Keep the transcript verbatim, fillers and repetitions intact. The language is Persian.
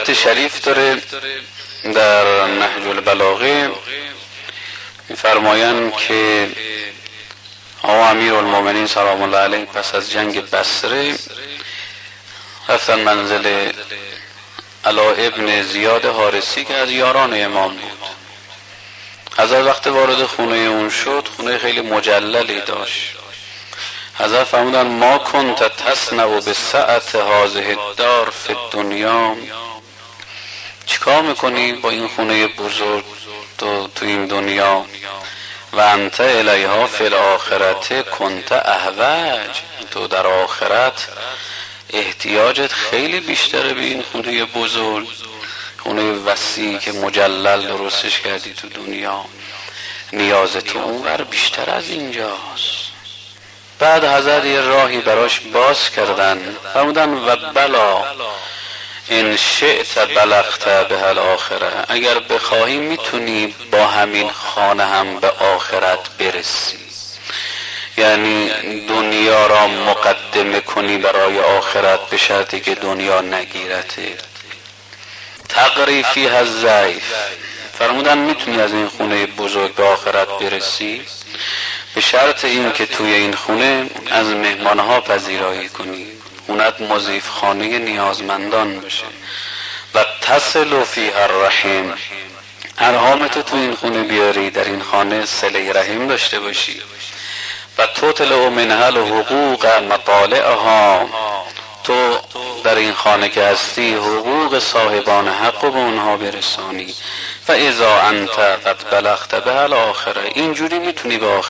روایت شریف داره در نهج البلاغه، می‌فرمایند که آقا امیرالمومنین سلام الله علیه پس از جنگ بصره رفتن منزل علا ابن زیاد حارسی که از یاران امام بود. حضرت وقت وارد خونه اون شد، خونه خیلی مجللی داشت. حضرت فرمودن ما کنت تصنع بسعت هذه الدار فی الدنیا، چیکار میکنی با این خونه بزرگ تو تو این دنیا؟ و انت الیها فی الاخرت کنت احوج، تو در آخرت احتیاجت خیلی بیشتره به این خونه بزرگ، خونه وسیع که مجلل درستش کردی تو دنیا، نیاز تو اونور بیشتر از اینجاست. بعد حضرت یه راهی براش باز کردن، فرمودن و بلا ان شئت بلغت به الاخره، اگر بخواهی میتونی با همین خانه هم به آخرت برسی، یعنی دنیا را مقدمه کنی برای آخرت به شرطی که دنیا نگیرته. تقری فیها الضیف، فرمودن میتونی از این خونه بزرگ به آخرت برسی به شرط این که توی این خونه از مهمانها پذیرایی کنی، خونت مضیف خانه نیازمندان بشه. و تصل فیها الرحم، ارحامتو تو این خونه بیاری، در این خانه صله رحم داشته باشی. و تطلع منها الحقوق مطالعها، تو در این خانه که هستی حقوق صاحبان حق رو به اونها برسانی. و اذا انت قد بلغت به الاخره، اینجوری میتونی به آخرت